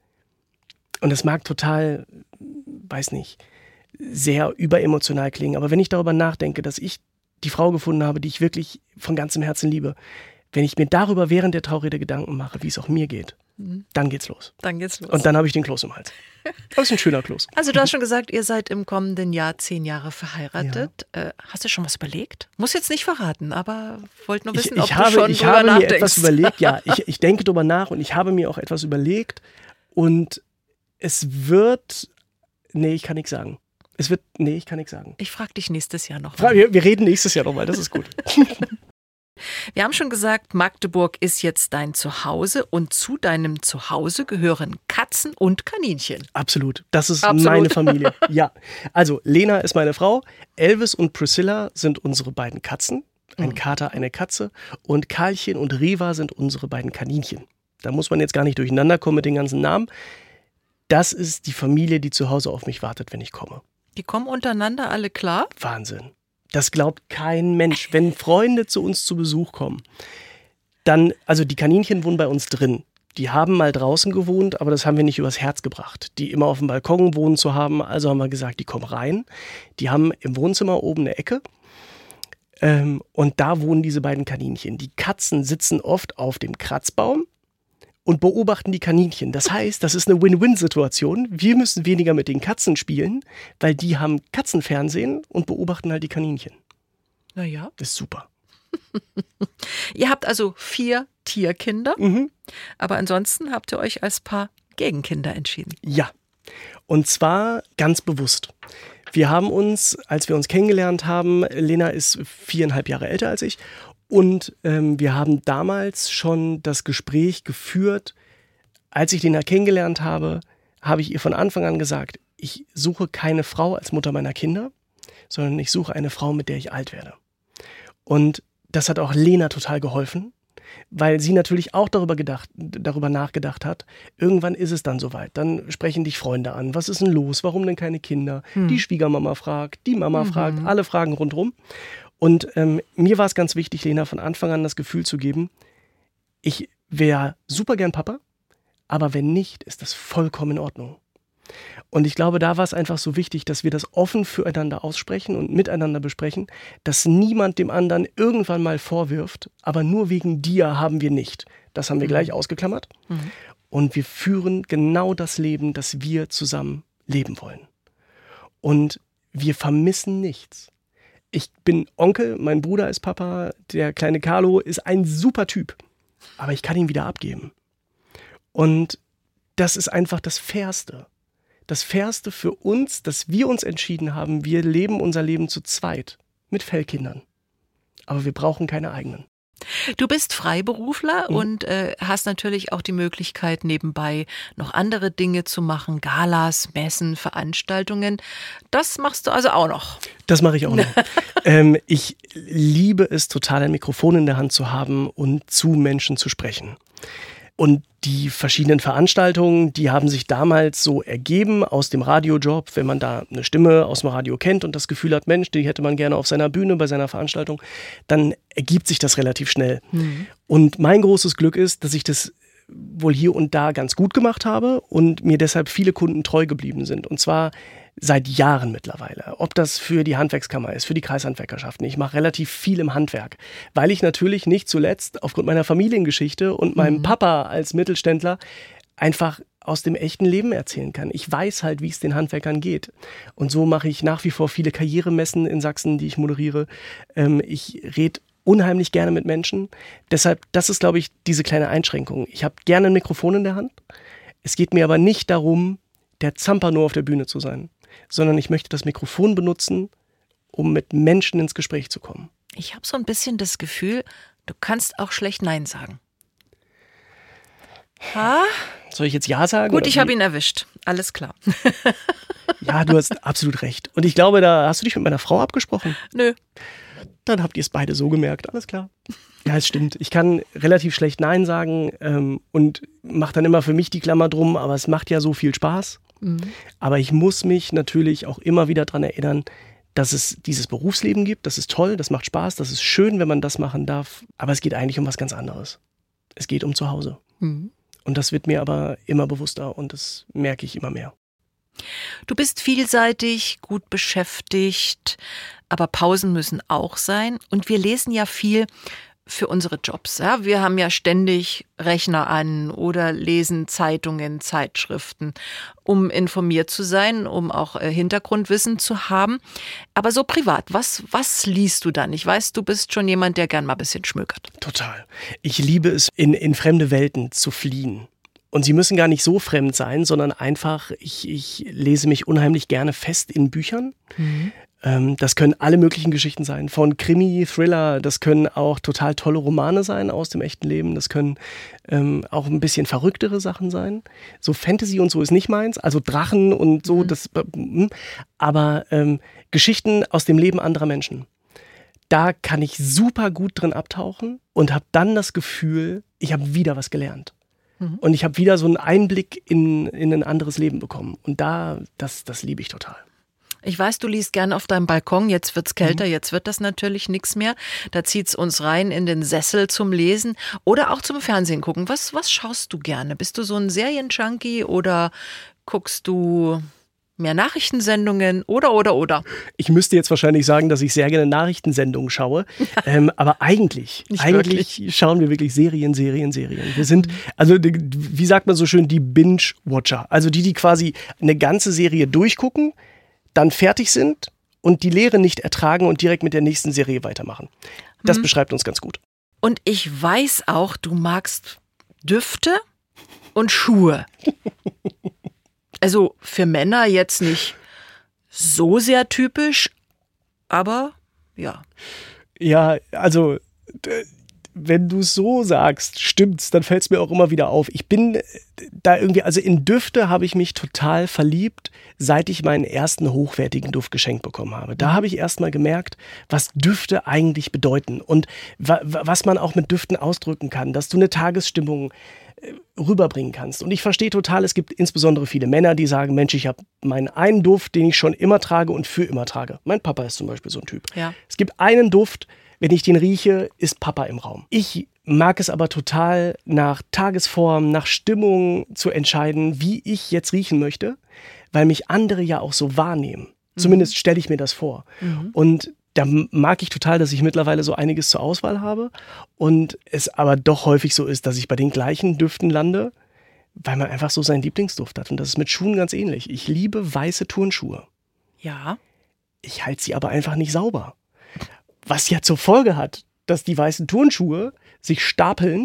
und es mag total, weiß nicht, sehr überemotional klingen, aber wenn ich darüber nachdenke, dass ich die Frau gefunden habe, die ich wirklich von ganzem Herzen liebe, wenn ich mir darüber während der Traurede Gedanken mache, wie es auch mir geht, mhm. dann geht's los. Dann geht's los. Und dann habe ich den Kloß im Hals. Das ist ein schöner Kloß. Also du hast schon gesagt, ihr seid im kommenden Jahr zehn Jahre verheiratet. Ja. Äh, hast du schon was überlegt? Muss jetzt nicht verraten, aber wollte nur wissen, ich, ich ob habe, du schon ich drüber habe nachdenkst. mir etwas überlegt, ja. Ich, ich denke drüber nach und ich habe mir auch etwas überlegt. Und es wird, nee, ich kann nichts sagen. Es wird, nee, ich kann nichts sagen. Ich frage dich nächstes Jahr noch. Wir, wir reden nächstes Jahr nochmal, das ist gut. Wir haben schon gesagt, Magdeburg ist jetzt dein Zuhause und zu deinem Zuhause gehören Katzen und Kaninchen. Absolut, das ist Absolut. Meine Familie. Ja, also Lena ist meine Frau, Elvis und Priscilla sind unsere beiden Katzen, ein mhm. Kater, eine Katze, und Karlchen und Reva sind unsere beiden Kaninchen. Da muss man jetzt gar nicht durcheinander kommen mit den ganzen Namen. Das ist die Familie, die zu Hause auf mich wartet, wenn ich komme. Die kommen untereinander alle klar? Wahnsinn. Das glaubt kein Mensch. Wenn Freunde zu uns zu Besuch kommen, dann, also die Kaninchen wohnen bei uns drin. Die haben mal draußen gewohnt, aber das haben wir nicht übers Herz gebracht. Die immer auf dem Balkon wohnen zu haben, also haben wir gesagt, die kommen rein. Die haben im Wohnzimmer oben eine Ecke ähm, und da wohnen diese beiden Kaninchen. Die Katzen sitzen oft auf dem Kratzbaum und beobachten die Kaninchen. Das heißt, das ist eine Win-Win-Situation. Wir müssen weniger mit den Katzen spielen, weil die haben Katzenfernsehen und beobachten halt die Kaninchen. Naja. Das ist super. Ihr habt also vier Tierkinder, mhm. aber ansonsten habt ihr euch als Paar gegen Kinder entschieden. Ja, und zwar ganz bewusst. Wir haben uns, als wir uns kennengelernt haben, Lena ist viereinhalb Jahre älter als ich, und ähm, wir haben damals schon das Gespräch geführt. Als ich Lena kennengelernt habe, habe ich ihr von Anfang an gesagt, ich suche keine Frau als Mutter meiner Kinder, sondern ich suche eine Frau, mit der ich alt werde. Und das hat auch Lena total geholfen, weil sie natürlich auch darüber, gedacht, darüber nachgedacht hat, irgendwann ist es dann soweit. Dann sprechen dich Freunde an. Was ist denn los? Warum denn keine Kinder? Hm. Die Schwiegermama fragt, die Mama mhm. fragt, alle fragen rundherum. Und ähm, mir war es ganz wichtig, Lena von Anfang an das Gefühl zu geben, ich wäre super gern Papa, aber wenn nicht, ist das vollkommen in Ordnung. Und ich glaube, da war es einfach so wichtig, dass wir das offen füreinander aussprechen und miteinander besprechen, dass niemand dem anderen irgendwann mal vorwirft, aber nur wegen dir haben wir nicht. Das haben wir mhm. gleich ausgeklammert. Mhm. Und wir führen genau das Leben, das wir zusammen leben wollen. Und wir vermissen nichts. Ich bin Onkel, mein Bruder ist Papa, der kleine Carlo ist ein super Typ. Aber ich kann ihn wieder abgeben. Und das ist einfach das Fairste. Das Fairste für uns, dass wir uns entschieden haben, wir leben unser Leben zu zweit mit Fellkindern. Aber wir brauchen keine eigenen. Du bist Freiberufler mhm. und äh, hast natürlich auch die Möglichkeit, nebenbei noch andere Dinge zu machen. Galas, Messen, Veranstaltungen. Das machst du also auch noch. Das mache ich auch noch. ähm, ich liebe es total, ein Mikrofon in der Hand zu haben und zu Menschen zu sprechen. Und die verschiedenen Veranstaltungen, die haben sich damals so ergeben aus dem Radiojob, wenn man da eine Stimme aus dem Radio kennt und das Gefühl hat, Mensch, die hätte man gerne auf seiner Bühne bei seiner Veranstaltung, dann ergibt sich das relativ schnell. Mhm. Und mein großes Glück ist, dass ich das wohl hier und da ganz gut gemacht habe und mir deshalb viele Kunden treu geblieben sind. Und zwar seit Jahren mittlerweile. Ob das für die Handwerkskammer ist, für die Kreishandwerkerschaften. Ich mache relativ viel im Handwerk, weil ich natürlich nicht zuletzt aufgrund meiner Familiengeschichte und meinem mhm. Papa als Mittelständler einfach aus dem echten Leben erzählen kann. Ich weiß halt, wie es den Handwerkern geht. Und so mache ich nach wie vor viele Karrieremessen in Sachsen, die ich moderiere. Ähm, ich rede unheimlich gerne mit Menschen. Deshalb, das ist, glaube ich, diese kleine Einschränkung. Ich habe gerne ein Mikrofon in der Hand. Es geht mir aber nicht darum, der Zampano auf der Bühne zu sein, sondern ich möchte das Mikrofon benutzen, um mit Menschen ins Gespräch zu kommen. Ich habe so ein bisschen das Gefühl, du kannst auch schlecht Nein sagen. Ha? Soll ich jetzt Ja sagen? Gut, ich habe ihn erwischt. Alles klar. Ja, du hast absolut recht. Und ich glaube, da hast du dich mit meiner Frau abgesprochen. Nö. Dann habt ihr es beide so gemerkt. Alles klar. Ja, es stimmt. Ich kann relativ schlecht Nein sagen ähm, und mache dann immer für mich die Klammer drum, aber es macht ja so viel Spaß. Mhm. Aber ich muss mich natürlich auch immer wieder daran erinnern, dass es dieses Berufsleben gibt. Das ist toll, das macht Spaß, das ist schön, wenn man das machen darf. Aber es geht eigentlich um was ganz anderes. Es geht um Zuhause. Mhm. Und das wird mir aber immer bewusster und das merke ich immer mehr. Du bist vielseitig, gut beschäftigt, aber Pausen müssen auch sein. Und wir lesen ja viel für unsere Jobs. Ja? Wir haben ja ständig Rechner an oder lesen Zeitungen, Zeitschriften, um informiert zu sein, um auch äh, Hintergrundwissen zu haben. Aber so privat, was, was liest du dann? Ich weiß, du bist schon jemand, der gern mal ein bisschen schmökert. Total. Ich liebe es, in, in fremde Welten zu fliehen. Und sie müssen gar nicht so fremd sein, sondern einfach, ich, ich lese mich unheimlich gerne fest in Büchern. Mhm. Ähm, das können alle möglichen Geschichten sein, von Krimi, Thriller, das können auch total tolle Romane sein aus dem echten Leben, das können ähm, auch ein bisschen verrücktere Sachen sein. So Fantasy und so ist nicht meins, also Drachen und so, mhm. das, aber ähm, Geschichten aus dem Leben anderer Menschen. Da kann ich super gut drin abtauchen und habe dann das Gefühl, ich habe wieder was gelernt. Und ich habe wieder so einen Einblick in, in ein anderes Leben bekommen. Und da, das, das liebe ich total. Ich weiß, du liest gerne auf deinem Balkon. Jetzt wird's kälter, mhm. jetzt wird das natürlich nichts mehr. Da zieht's uns rein in den Sessel zum Lesen oder auch zum Fernsehen gucken. Was, was schaust du gerne? Bist du so ein Serienjunkie oder guckst du mehr Nachrichtensendungen oder, oder, oder? Ich müsste jetzt wahrscheinlich sagen, dass ich sehr gerne Nachrichtensendungen schaue. ähm, aber eigentlich, eigentlich wirklich. Schauen wir wirklich Serien, Serien, Serien. Wir sind, also wie sagt man so schön, die Binge-Watcher. Also die, die quasi eine ganze Serie durchgucken, dann fertig sind und die Leere nicht ertragen und direkt mit der nächsten Serie weitermachen. Das hm. beschreibt uns ganz gut. Und ich weiß auch, du magst Düfte und Schuhe. Also für Männer jetzt nicht so sehr typisch, aber ja. Ja, also wenn du es so sagst, stimmt's, dann fällt es mir auch immer wieder auf. Ich bin da irgendwie, also in Düfte habe ich mich total verliebt, seit ich meinen ersten hochwertigen Duft geschenkt bekommen habe. Da habe ich erst mal gemerkt, was Düfte eigentlich bedeuten und wa- was man auch mit Düften ausdrücken kann, dass du eine Tagesstimmung rüberbringen kannst. Und ich verstehe total, es gibt insbesondere viele Männer, die sagen, Mensch, ich habe meinen einen Duft, den ich schon immer trage und für immer trage. Mein Papa ist zum Beispiel so ein Typ. Ja. Es gibt einen Duft, wenn ich den rieche, ist Papa im Raum. Ich mag es aber total, nach Tagesform, nach Stimmung zu entscheiden, wie ich jetzt riechen möchte, weil mich andere ja auch so wahrnehmen. Mhm. Zumindest stelle ich mir das vor. Mhm. Und da mag ich total, dass ich mittlerweile so einiges zur Auswahl habe und es aber doch häufig so ist, dass ich bei den gleichen Düften lande, weil man einfach so seinen Lieblingsduft hat. Und das ist mit Schuhen ganz ähnlich. Ich liebe weiße Turnschuhe. Ja. Ich halte sie aber einfach nicht sauber. Was ja zur Folge hat, dass die weißen Turnschuhe sich stapeln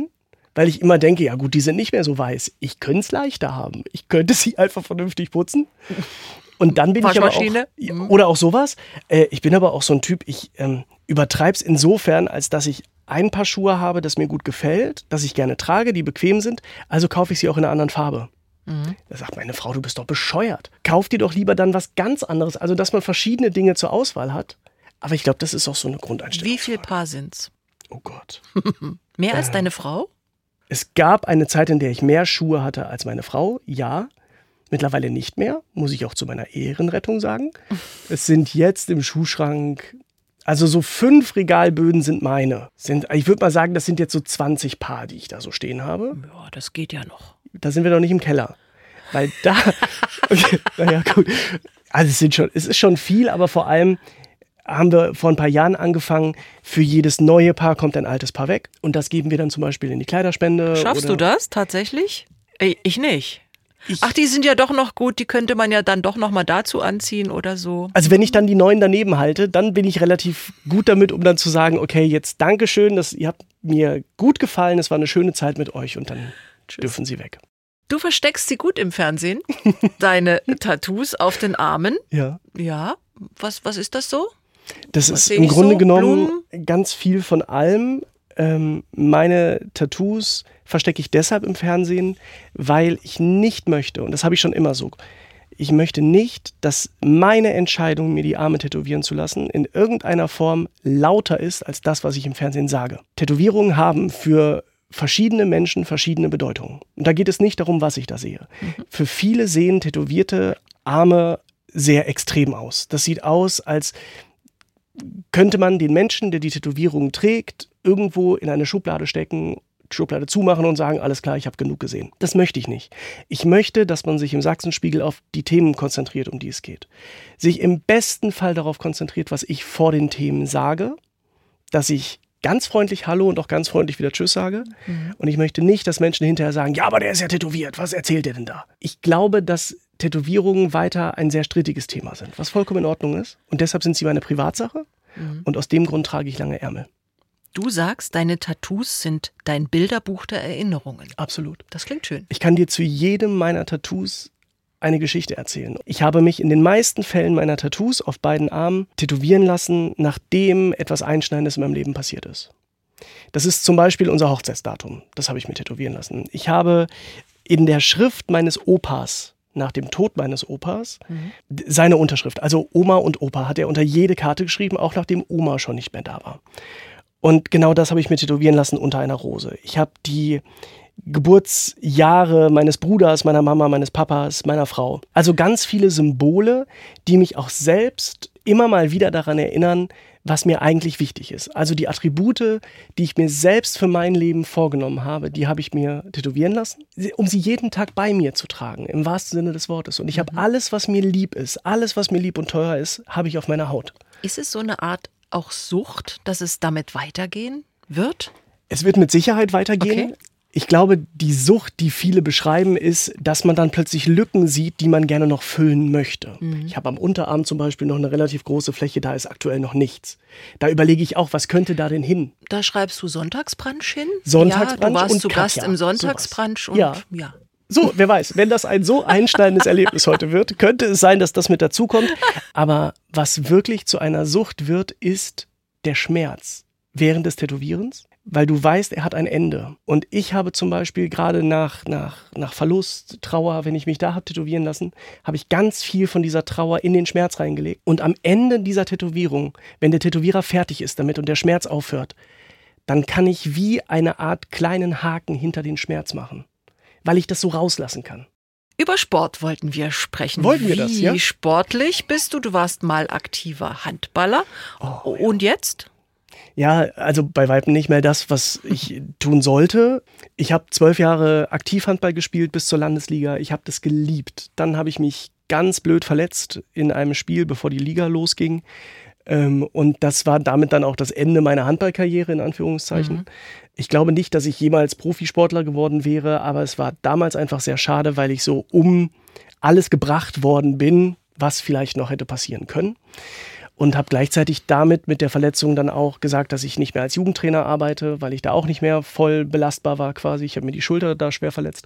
Weil ich immer denke, ja gut, die sind nicht mehr so weiß. Ich könnte es leichter haben. Ich könnte sie einfach vernünftig putzen. Und dann bin ich aber auch, oder auch sowas. Äh, ich bin aber auch so ein Typ, ich ähm, übertreibe es insofern, als dass ich ein Paar Schuhe habe, das mir gut gefällt, das ich gerne trage, die bequem sind. Also kaufe ich sie auch in einer anderen Farbe. Mhm. Da sagt meine Frau, du bist doch bescheuert. Kauf dir doch lieber dann was ganz anderes. Also, dass man verschiedene Dinge zur Auswahl hat. Aber ich glaube, das ist auch so eine Grundeinstellung. Wie viel Paar sind's? Oh Gott. Mehr als äh, deine Frau? Es gab eine Zeit, in der ich mehr Schuhe hatte als meine Frau, ja. Mittlerweile nicht mehr, muss ich auch zu meiner Ehrenrettung sagen. Es sind jetzt im Schuhschrank, also so fünf Regalböden sind meine. Sind, ich würde mal sagen, das sind jetzt so zwanzig Paar, die ich da so stehen habe. Ja, das geht ja noch. Da sind wir noch nicht im Keller. Weil da, okay, naja gut, also es, sind schon, es ist schon viel, aber vor allem haben wir vor ein paar Jahren angefangen, für jedes neue Paar kommt ein altes Paar weg. Und das geben wir dann zum Beispiel in die Kleiderspende. Schaffst oder du das tatsächlich? Ich nicht. Ich, Ach, die sind ja doch noch gut, die könnte man ja dann doch noch mal dazu anziehen oder so. Also wenn ich dann die neuen daneben halte, dann bin ich relativ gut damit, um dann zu sagen, okay, jetzt Dankeschön, das, ihr habt mir gut gefallen, es war eine schöne Zeit mit euch und dann Tschüss. Dürfen sie weg. Du versteckst sie gut im Fernsehen, deine Tattoos auf den Armen. Ja. Ja, was, was ist das so? Das was ist im Grunde so? genommen Blumen? Ganz viel von allem. Ähm, meine Tattoos verstecke ich deshalb im Fernsehen, weil ich nicht möchte, und das habe ich schon immer so, ich möchte nicht, dass meine Entscheidung, mir die Arme tätowieren zu lassen, in irgendeiner Form lauter ist als das, was ich im Fernsehen sage. Tätowierungen haben für verschiedene Menschen verschiedene Bedeutungen. Und da geht es nicht darum, was ich da sehe. Mhm. Für viele sehen tätowierte Arme sehr extrem aus. Das sieht aus, als könnte man den Menschen, der die Tätowierung trägt, irgendwo in eine Schublade stecken, Schublade zumachen und sagen, alles klar, ich habe genug gesehen. Das möchte ich nicht. Ich möchte, dass man sich im Sachsenspiegel auf die Themen konzentriert, um die es geht. Sich im besten Fall darauf konzentriert, was ich vor den Themen sage, dass ich ganz freundlich Hallo und auch ganz freundlich wieder Tschüss sage. Mhm. Und ich möchte nicht, dass Menschen hinterher sagen, ja, aber der ist ja tätowiert, was erzählt der denn da? Ich glaube, dass Tätowierungen weiter ein sehr strittiges Thema sind, was vollkommen in Ordnung ist. Und deshalb sind sie meine Privatsache. Mhm. Und aus dem Grund trage ich lange Ärmel. Du sagst, deine Tattoos sind dein Bilderbuch der Erinnerungen. Absolut. Das klingt schön. Ich kann dir zu jedem meiner Tattoos eine Geschichte erzählen. Ich habe mich in den meisten Fällen meiner Tattoos auf beiden Armen tätowieren lassen, nachdem etwas Einschneidendes in meinem Leben passiert ist. Das ist zum Beispiel unser Hochzeitsdatum. Das habe ich mir tätowieren lassen. Ich habe in der Schrift meines Opas, nach dem Tod meines Opas, mhm. seine Unterschrift, also Oma und Opa, hat er unter jede Karte geschrieben, auch nachdem Oma schon nicht mehr da war. Und genau das habe ich mir tätowieren lassen unter einer Rose. Ich habe die Geburtsjahre meines Bruders, meiner Mama, meines Papas, meiner Frau. Also ganz viele Symbole, die mich auch selbst immer mal wieder daran erinnern, was mir eigentlich wichtig ist. Also die Attribute, die ich mir selbst für mein Leben vorgenommen habe, die habe ich mir tätowieren lassen, um sie jeden Tag bei mir zu tragen, im wahrsten Sinne des Wortes. Und ich habe alles, was mir lieb ist, alles, was mir lieb und teuer ist, habe ich auf meiner Haut. Ist es so eine Art auch Sucht, dass es damit weitergehen wird? Es wird mit Sicherheit weitergehen. Okay. Ich glaube, die Sucht, die viele beschreiben, ist, dass man dann plötzlich Lücken sieht, die man gerne noch füllen möchte. Mhm. Ich habe am Unterarm zum Beispiel noch eine relativ große Fläche, da ist aktuell noch nichts. Da überlege ich auch, was könnte da denn hin? Da schreibst du Sonntagsbrunch hin? Sonntagsbrunch ja, du warst und zu Gast Katja, im Sonntagsbrunch. Und, ja. ja. So, wer weiß, wenn das ein so einschneidendes Erlebnis heute wird, könnte es sein, dass das mit dazukommt. Aber was wirklich zu einer Sucht wird, ist der Schmerz während des Tätowierens, weil du weißt, er hat ein Ende. Und ich habe zum Beispiel gerade nach, nach, nach Verlust, Trauer, wenn ich mich da habe tätowieren lassen, habe ich ganz viel von dieser Trauer in den Schmerz reingelegt. Und am Ende dieser Tätowierung, wenn der Tätowierer fertig ist damit und der Schmerz aufhört, dann kann ich wie eine Art kleinen Haken hinter den Schmerz machen, weil ich das so rauslassen kann. Über Sport wollten wir sprechen. Wollten wir das, ja? Wie sportlich bist du? Du warst mal aktiver Handballer. Oh, und ja. jetzt? Ja, also bei Weitem nicht mehr das, was ich tun sollte. Ich habe zwölf Jahre Aktivhandball gespielt bis zur Landesliga. Ich habe das geliebt. Dann habe ich mich ganz blöd verletzt in einem Spiel, bevor die Liga losging. Und das war damit dann auch das Ende meiner Handballkarriere, in Anführungszeichen. Mhm. Ich glaube nicht, dass ich jemals Profisportler geworden wäre, aber es war damals einfach sehr schade, weil ich so um alles gebracht worden bin, was vielleicht noch hätte passieren können. Und habe gleichzeitig damit mit der Verletzung dann auch gesagt, dass ich nicht mehr als Jugendtrainer arbeite, weil ich da auch nicht mehr voll belastbar war quasi. Ich habe mir die Schulter da schwer verletzt.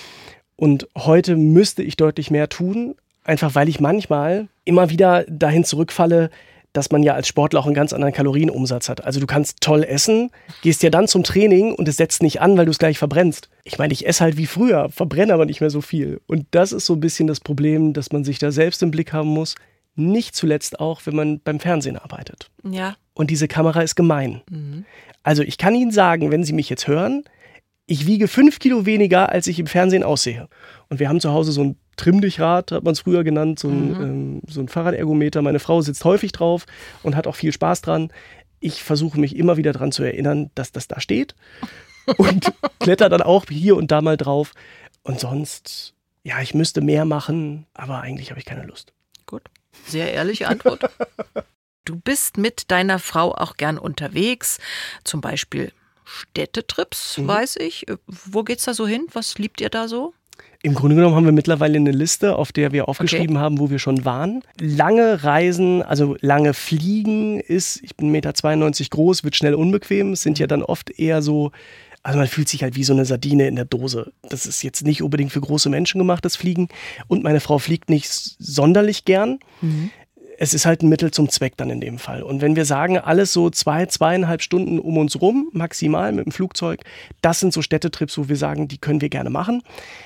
Und heute müsste ich deutlich mehr tun, einfach weil ich manchmal immer wieder dahin zurückfalle, dass man ja als Sportler auch einen ganz anderen Kalorienumsatz hat. Also du kannst toll essen, gehst ja dann zum Training und es setzt nicht an, weil du es gleich verbrennst. Ich meine, ich esse halt wie früher, verbrenne aber nicht mehr so viel. Und das ist so ein bisschen das Problem, dass man sich da selbst im Blick haben muss. Nicht zuletzt auch, wenn man beim Fernsehen arbeitet. Ja. Und diese Kamera ist gemein. Mhm. Also ich kann Ihnen sagen, wenn Sie mich jetzt hören, ich wiege fünf Kilo weniger, als ich im Fernsehen aussehe. Und wir haben zu Hause so ein Trimm-dich-Rad, hat man es früher genannt, so ein, mhm. ähm, so ein Fahrradergometer. Meine Frau sitzt häufig drauf und hat auch viel Spaß dran. Ich versuche mich immer wieder daran zu erinnern, dass das da steht. Und kletter dann auch hier und da mal drauf. Und sonst, ja, ich müsste mehr machen, aber eigentlich habe ich keine Lust. Gut. Sehr ehrliche Antwort. Du bist mit deiner Frau auch gern unterwegs, zum Beispiel Städtetrips, mhm. weiß ich. Wo geht's da so hin? Was liebt ihr da so? Im Grunde genommen haben wir mittlerweile eine Liste, auf der wir aufgeschrieben okay. haben, wo wir schon waren. Lange Reisen, also lange Fliegen ist, ich bin eins Komma zweiundneunzig Meter groß, wird schnell unbequem. Es sind ja dann oft eher so, also man fühlt sich halt wie so eine Sardine in der Dose. Das ist jetzt nicht unbedingt für große Menschen gemacht, das Fliegen. Und meine Frau fliegt nicht sonderlich gern. Mhm. Es ist halt ein Mittel zum Zweck dann in dem Fall. Und wenn wir sagen, alles so zwei, zweieinhalb Stunden um uns rum, maximal mit dem Flugzeug, das sind so Städtetrips, wo wir sagen, die können wir gerne machen.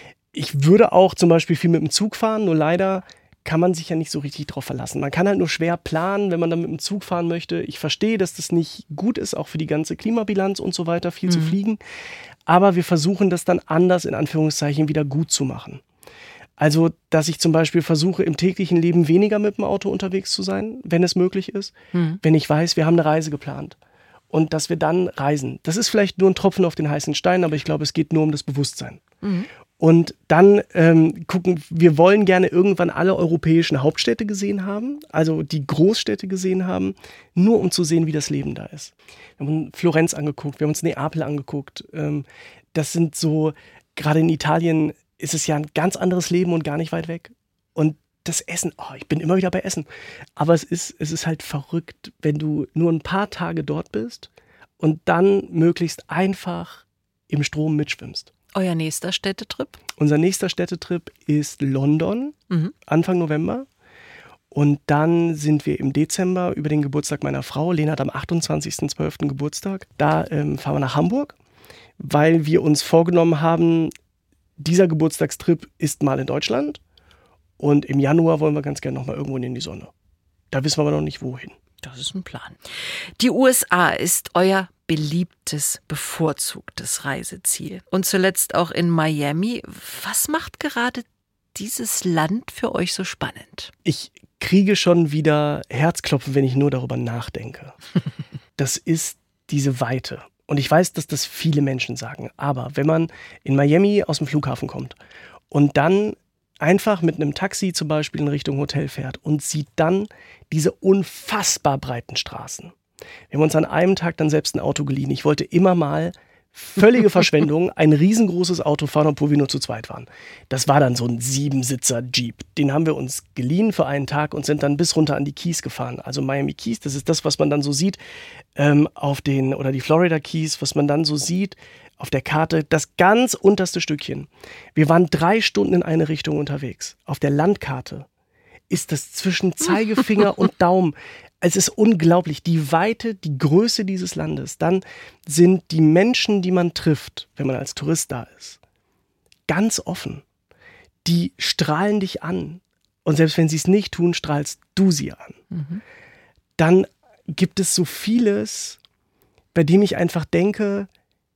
Ich würde auch zum Beispiel viel mit dem Zug fahren, nur leider kann man sich ja nicht so richtig drauf verlassen. Man kann halt nur schwer planen, wenn man dann mit dem Zug fahren möchte. Ich verstehe, dass das nicht gut ist, auch für die ganze Klimabilanz und so weiter, viel mhm. zu fliegen. Aber wir versuchen das dann anders, in Anführungszeichen, wieder gut zu machen. Also, dass ich zum Beispiel versuche, im täglichen Leben weniger mit dem Auto unterwegs zu sein, wenn es möglich ist. Mhm. Wenn ich weiß, wir haben eine Reise geplant. Und dass wir dann reisen. Das ist vielleicht nur ein Tropfen auf den heißen Stein, aber ich glaube, es geht nur um das Bewusstsein. Mhm. Und dann ähm, gucken, wir wollen gerne irgendwann alle europäischen Hauptstädte gesehen haben, also die Großstädte gesehen haben, nur um zu sehen, wie das Leben da ist. Wir haben uns Florenz angeguckt, wir haben uns Neapel angeguckt. Ähm, das sind so, gerade in Italien ist es ja ein ganz anderes Leben und gar nicht weit weg. Und das Essen, oh, ich bin immer wieder bei Essen. Aber es ist, es ist halt verrückt, wenn du nur ein paar Tage dort bist und dann möglichst einfach im Strom mitschwimmst. Euer nächster Städtetrip? Unser nächster Städtetrip ist London, mhm. Anfang November. Und dann sind wir im Dezember über den Geburtstag meiner Frau. Lena hat am achtundzwanzigsten zwölften Geburtstag. Da ähm, fahren wir nach Hamburg, weil wir uns vorgenommen haben, dieser Geburtstagstrip ist mal in Deutschland. Und im Januar wollen wir ganz gerne noch mal irgendwo in die Sonne. Da wissen wir aber noch nicht, wohin. Das ist ein Plan. Die U S A ist euer beliebtes, bevorzugtes Reiseziel. Und zuletzt auch in Miami. Was macht gerade dieses Land für euch so spannend? Ich kriege schon wieder Herzklopfen, wenn ich nur darüber nachdenke. Das ist diese Weite. Und ich weiß, dass das viele Menschen sagen. Aber wenn man in Miami aus dem Flughafen kommt und dann einfach mit einem Taxi zum Beispiel in Richtung Hotel fährt und sieht dann diese unfassbar breiten Straßen. Wir haben uns an einem Tag dann selbst ein Auto geliehen. Ich wollte immer mal, völlige Verschwendung, ein riesengroßes Auto fahren, obwohl wir nur zu zweit waren. Das war dann so ein Siebensitzer Jeep. Den haben wir uns geliehen für einen Tag und sind dann bis runter an die Keys gefahren. Also Miami Keys, das ist das, was man dann so sieht ähm, auf den, oder die Florida Keys, was man dann so sieht auf der Karte, das ganz unterste Stückchen. Wir waren drei Stunden in eine Richtung unterwegs. Auf der Landkarte ist das zwischen Zeigefinger und Daumen. Es ist unglaublich, die Weite, die Größe dieses Landes. Dann sind die Menschen, die man trifft, wenn man als Tourist da ist, ganz offen. Die strahlen dich an. Und selbst wenn sie es nicht tun, strahlst du sie an. Mhm. Dann gibt es so vieles, bei dem ich einfach denke,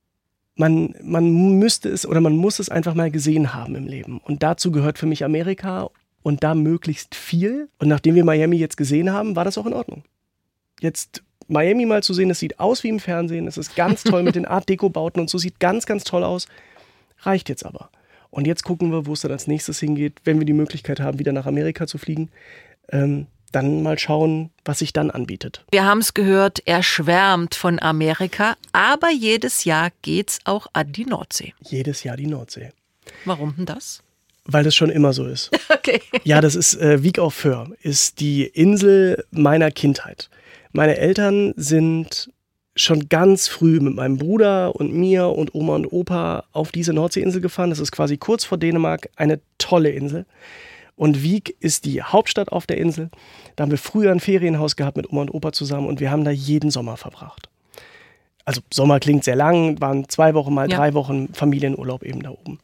man, man müsste es oder man muss es einfach mal gesehen haben im Leben. Und dazu gehört für mich Amerika. Und da möglichst viel. Und nachdem wir Miami jetzt gesehen haben, war das auch in Ordnung. Jetzt Miami mal zu sehen, es sieht aus wie im Fernsehen. Es ist ganz toll mit den Art-Deco-Bauten und so, sieht ganz, ganz toll aus. Reicht jetzt aber. Und jetzt gucken wir, wo es dann als nächstes hingeht, wenn wir die Möglichkeit haben, wieder nach Amerika zu fliegen. Ähm, dann mal schauen, was sich dann anbietet. Wir haben es gehört, er schwärmt von Amerika. Aber jedes Jahr geht's auch an die Nordsee. Jedes Jahr die Nordsee. Warum denn das? Weil das schon immer so ist. Okay. Ja, das ist äh, Wiek auf Föhr, ist die Insel meiner Kindheit. Meine Eltern sind schon ganz früh mit meinem Bruder und mir und Oma und Opa auf diese Nordseeinsel gefahren. Das ist quasi kurz vor Dänemark, eine tolle Insel. Und Wiek ist die Hauptstadt auf der Insel. Da haben wir früher ein Ferienhaus gehabt mit Oma und Opa zusammen und wir haben da jeden Sommer verbracht. Also Sommer klingt sehr lang, waren zwei Wochen mal ja. drei Wochen Familienurlaub eben da oben.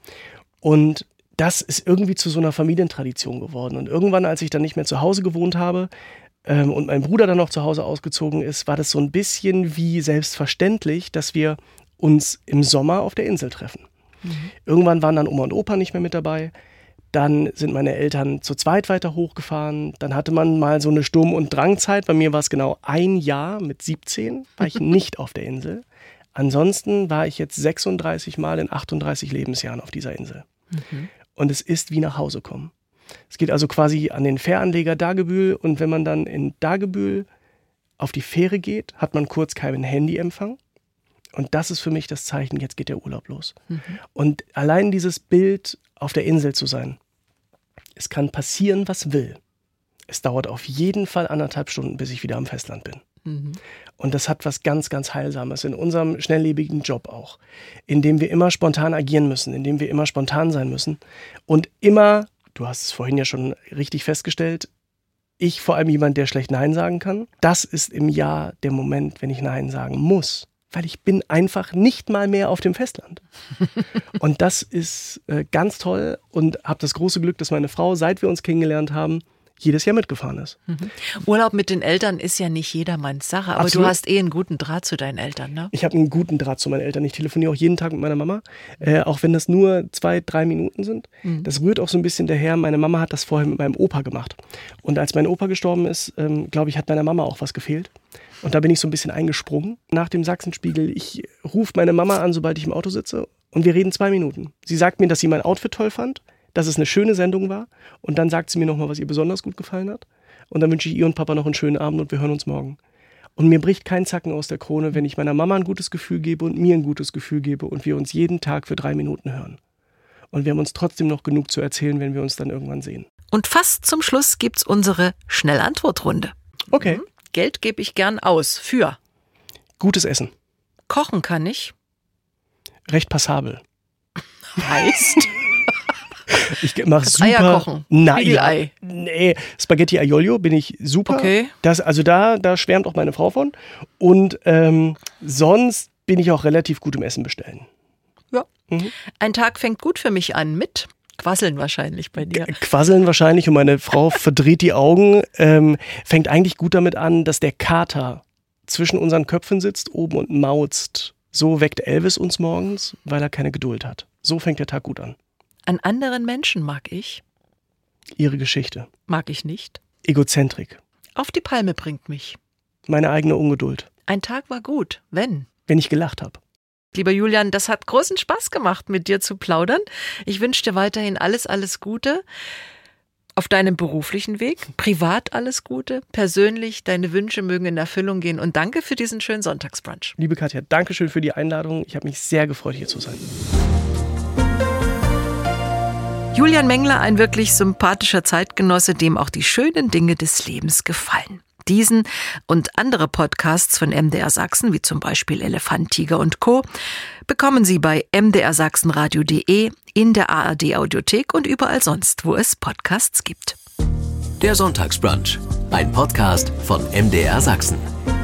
Und das ist irgendwie zu so einer Familientradition geworden. Und irgendwann, als ich dann nicht mehr zu Hause gewohnt habe, Ähm, und mein Bruder dann noch zu Hause ausgezogen ist, war das so ein bisschen wie selbstverständlich, dass wir uns im Sommer auf der Insel treffen. Mhm. Irgendwann waren dann Oma und Opa nicht mehr mit dabei. Dann sind meine Eltern zu zweit weiter hochgefahren. Dann hatte man mal so eine Sturm- und Drangzeit. Bei mir war es genau ein Jahr, mit siebzehn war ich nicht auf der Insel. Ansonsten war ich jetzt sechsunddreißig Mal in achtunddreißig Lebensjahren auf dieser Insel. Mhm. Und es ist wie nach Hause kommen. Es geht also quasi an den Fähranleger Dagebühl und wenn man dann in Dagebühl auf die Fähre geht, hat man kurz keinen Handyempfang und das ist für mich das Zeichen, jetzt geht der Urlaub los. Mhm. Und allein dieses Bild, auf der Insel zu sein, es kann passieren, was will. Es dauert auf jeden Fall anderthalb Stunden, bis ich wieder am Festland bin. Mhm. Und das hat was ganz, ganz Heilsames in unserem schnelllebigen Job auch, in dem wir immer spontan agieren müssen, in dem wir immer spontan sein müssen und immer. Du hast es vorhin ja schon richtig festgestellt, ich vor allem jemand, der schlecht Nein sagen kann. Das ist im Jahr der Moment, wenn ich Nein sagen muss, weil ich bin einfach nicht mal mehr auf dem Festland. Und das ist äh, ganz toll und habe das große Glück, dass meine Frau, seit wir uns kennengelernt haben, jedes Jahr mitgefahren ist. Mhm. Urlaub mit den Eltern ist ja nicht jedermanns Sache, aber Absolut. Du hast eh einen guten Draht zu deinen Eltern, ne? Ich habe einen guten Draht zu meinen Eltern. Ich telefoniere auch jeden Tag mit meiner Mama, äh, auch wenn das nur zwei, drei Minuten sind. Mhm. Das rührt auch so ein bisschen daher, meine Mama hat das vorher mit meinem Opa gemacht. Und als mein Opa gestorben ist, ähm, glaube ich, hat meiner Mama auch was gefehlt. Und da bin ich so ein bisschen eingesprungen. Nach dem Sachsenspiegel, ich rufe meine Mama an, sobald ich im Auto sitze und wir reden zwei Minuten. Sie sagt mir, dass sie mein Outfit toll fand, dass es eine schöne Sendung war und dann sagt sie mir nochmal, was ihr besonders gut gefallen hat und dann wünsche ich ihr und Papa noch einen schönen Abend und wir hören uns morgen. Und mir bricht kein Zacken aus der Krone, wenn ich meiner Mama ein gutes Gefühl gebe und mir ein gutes Gefühl gebe und wir uns jeden Tag für drei Minuten hören. Und wir haben uns trotzdem noch genug zu erzählen, wenn wir uns dann irgendwann sehen. Und fast zum Schluss gibt's unsere Schnellantwortrunde. Okay. Mhm. Geld gebe ich gern aus für gutes Essen. Kochen kann ich. Recht passabel. Heißt? Ich mache super. Eier kochen. Nein, ja, nee, Spaghetti Aiolio bin ich super. Okay. Das, also da, da schwärmt auch meine Frau von. Und ähm, sonst bin ich auch relativ gut im Essen bestellen. Ja. Mhm. Ein Tag fängt gut für mich an mit Quasseln wahrscheinlich bei dir. Quasseln wahrscheinlich und meine Frau verdreht die Augen. Ähm, fängt eigentlich gut damit an, dass der Kater zwischen unseren Köpfen sitzt, oben und mauzt. So weckt Elvis uns morgens, weil er keine Geduld hat. So fängt der Tag gut an. An anderen Menschen mag ich. Ihre Geschichte. Mag ich nicht. Egozentrik. Auf die Palme bringt mich. Meine eigene Ungeduld. Ein Tag war gut, wenn. Wenn ich gelacht habe. Lieber Julian, das hat großen Spaß gemacht, mit dir zu plaudern. Ich wünsche dir weiterhin alles, alles Gute auf deinem beruflichen Weg. Privat alles Gute. Persönlich, deine Wünsche mögen in Erfüllung gehen. Und danke für diesen schönen Sonntagsbrunch. Liebe Katja, danke schön für die Einladung. Ich habe mich sehr gefreut, hier zu sein. Julian Mengler, ein wirklich sympathischer Zeitgenosse, dem auch die schönen Dinge des Lebens gefallen. Diesen und andere Podcasts von M D R Sachsen, wie zum Beispiel Elefant, Tiger und Co., bekommen Sie bei m d r sachsenradio punkt d e, in der A R D Audiothek und überall sonst, wo es Podcasts gibt. Der Sonntagsbrunch, ein Podcast von M D R Sachsen.